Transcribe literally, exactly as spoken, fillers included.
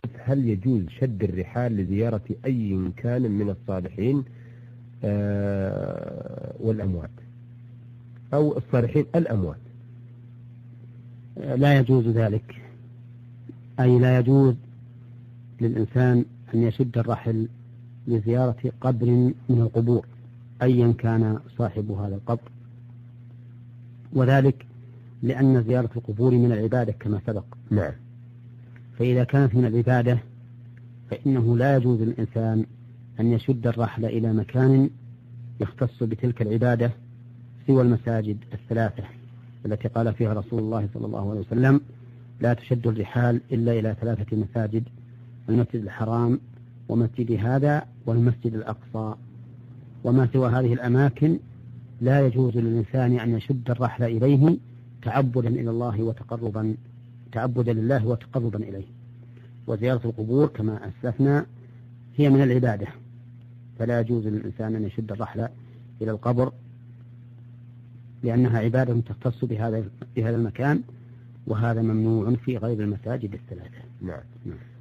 هل يجوز شد الرحال لزيارة أي كان من الصالحين آه والأموات، أو الصالحين الأموات؟ لا يجوز ذلك، أي لا يجوز للإنسان أن يشد الرحل لزيارة قبر من القبور أيا كان صاحب هذا القبر، وذلك لأن زيارة القبور من العبادة كما سبق. نعم. فإذا كانت من العبادة فإنه لا يجوز للإنسان أن يشد الرحل إلى مكان يختص بتلك العبادة سوى المساجد الثلاثة التي قال فيها رسول الله صلى الله عليه وسلم: لا تشد الرحال إلا إلى ثلاثة مساجد: المسجد الحرام ومسجد هذا والمسجد الأقصى. وما سوى هذه الأماكن لا يجوز للإنسان أن يشد الرحل إليه تعبدا إلى الله وتقربا تعبدا لله وتقربا إليه. وزيارة القبور كما أسلفنا هي من العبادة، فلا يجوز للإنسان أن يشد الرحل إلى القبر لأنها عبادة تختص بهذا بهذا المكان، وهذا ممنوع في غير المساجد الثلاثة. نعم.